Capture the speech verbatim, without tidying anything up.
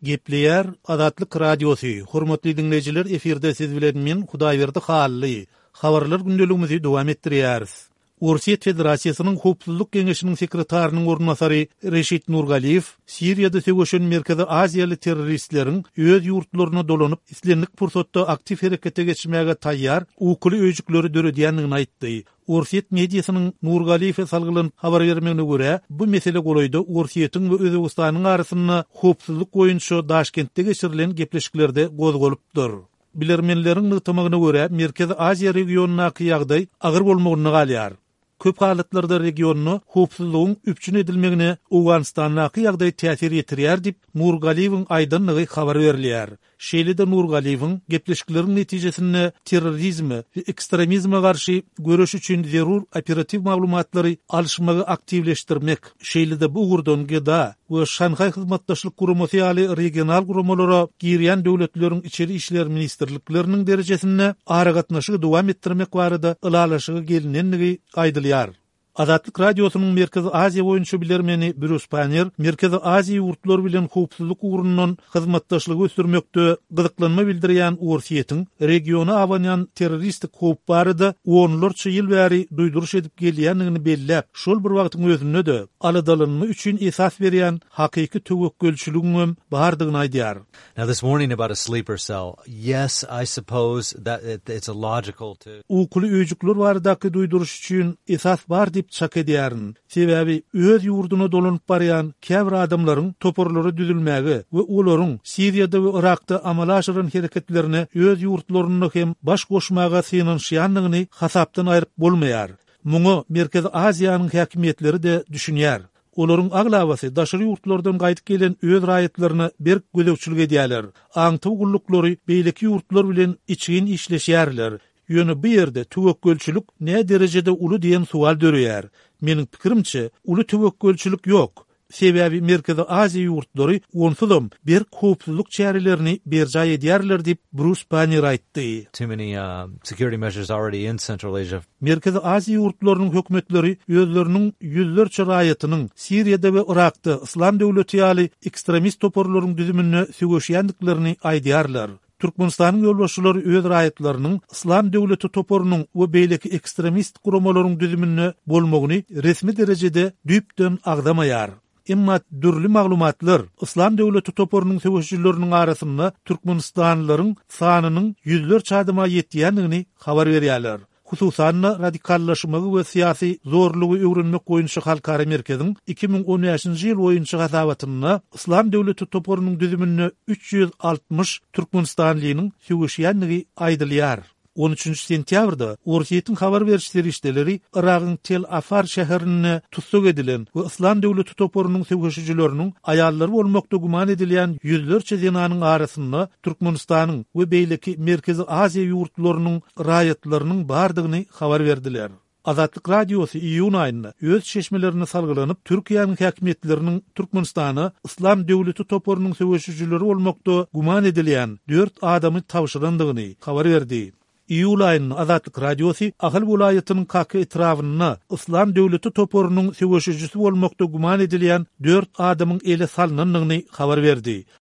Gepleyer Azatlyk Radiosu. Hormatly dinleyijiler, efirde siz bilen men Hudaýberdi Hally. Habarlar gündeligimizi dowam etdirýäris. Ursiýet Federasiýasynyň Howpsuzlyk Geňeşiniň sekretarinyň ornasary Reşit Nurgaliýew, Siriýada söwüşen Merkezi Aziýaly terroristleriň öz ýurtlaryna dolanyp islenlik pursatda aktiv herekete geçmäge taýýar ukuly öýjükleri döredýändigini aýtdy. Ursiýet mediýasynyň Nurgaliýew salgylan habar bermegine görä, bu mesele golaýda Ursiýetiň we Özbegistanyň arasynda howpsuzlyk boýunça Daşkentde geçirilen gepleşiklerde gozgolypdyr. Bilermenleriň nygtamagyna görä, Merkezi Aziýa regionunaky ýagdaý agyr bolmagyny galýar. Köp halatlarda regionnu howpsuzlygyň üpçün edilmegine Awganistanyňky ýagdaý täsir etirýär dip Nurgaliýewiň aýdynlygy habar berilýär. Şeýle-de Nurgaliýewiň gepleşikleriň netijesinde terrorizme we ekstremizme garşy görüş üçin zerur operativ maglumatlary alşmagy aktivleşdirmek, şeýle-de bu gurdan geda we Şanhaý hyzmatdaşlyk guramaty ýaly regional guramalara girýän döwletleriň içeri işler ministrlikleriniň derejesinde ara gatnaşygy dowam etdirmek barada ylalaşygy gelinenligi aýdylýar. Azatlyk Radiosynyň Merkezi Aziýa boýunça bilermeni Bruce Panner, Merkezi Aziýa ýurtlary bilen howpsuzlyk urunundan hyzmatdaşlygy ösdürmekde gyzyklanma bildirýän Ursiýetiň regiona awanyan terroristik howp barada onlarça ýyl bäri duýduruş edip gelýändigini belläp, şol bir wagtyň özünde de aladalynma üçin esas berýän hakyky töwekkülçiligiň bardygyny aýdýar. Now this morning about a sleeper cell. Yes, I suppose that it, it's a logical to Ukuly öýjükler baradaky duýduruş üçin esas bar çak edýärin. Sebebi öz ýurduna dolanyp barýan käbir adamlaryň toporlary düzülmäge we olaryň Siriýada we Irakda amal aşyran hereketlerine öz ýurtlaryna hem baş goşmaga sığınýanlygyny hasapdan aýryp bolmaýar. Muňa Merkezi Aziýanyň häkimetleri de düşünýär. Olaryň aglabasy daşary ýurtlardan gaýdyp gelen öz raýatlaryna bir gözegçilik edýärler. Aňty gullukları beýleki ýurtlar bilen içgin işleşýärler. Ýöne bu ýerde töwekkülçilik ne derejede uly diýen sual dörýär. Meniň pikirimçe, uly töwekkülçilik ýok. Sebebi Merkezi Aziýa ýurtlary onsuzam bir howpsuzlyk çärelerini berjay edýärler dip Bruce Panner aýtdy. Too many uh, security measures already in Central Asia. Merkezi Aziýa ýurtlarynyň hökümetleri özleriniň ýüzlerçe raýatynyň Siriýada we Irakda Islam döwleti ýaly ekstremist toporlaryň düzümine söwüşýändiklerini aýdýarlar. Türkmenistanyň ýolbaşçylary öz raýatlarynyň Islam döwleti toporunyň we beýleki ekstremist guramalaryň düzümine bolmagyny resmi derejede düýpden agdamaýar. Emma dürli maglumatlar Islam döwleti toporunyň söwüşçileriniň arasynda Türkmenistanlylaryň sanynyň ýüzlerçe adyma ýetýändigini habar berýärler. Hususan radikallaşmagy we syýasy zorlugy öwrenmek boýunça halkara merkeziň iki ming on beşinji ýyl boýunça gazawatyna Islam döwleti toporunyň düzümine üç ýüz altmış Türkmenistanlynyň söwüşýändigi aýdylýar. on üçünji sentýabrda Ursiýetiň habar berişleri işleri Iragyň Tel Afar şäherine tutsak edilen we Islam döwleti toporunyň söwüşçileriniň aýallary bolmakda guman edilýän ýüzlerçe zenanyň arasynda Türkmenistanyň we beýleki Merkezi Aziýa ýurtlarynyň raýatlarynyň bardygyny habar berdiler. Azatlyk Radiosu iýun aýynda öz şeşmelerini salgylanyp Türkiýanyň häkimetleriniň Türkmenistana Islam döwleti toporunyň söwüşçileri bolmakda guman edilýän dört adamy tawşyrandygyny habar berdi. İýul aýynyň Azatlyk Radiosu Ahal welaýatynyň Kaky etrawyna Islam döwleti toporunyň söwüşçisi bolmakda guman edilýän dört adamyň ele salynandygyny habar berdi.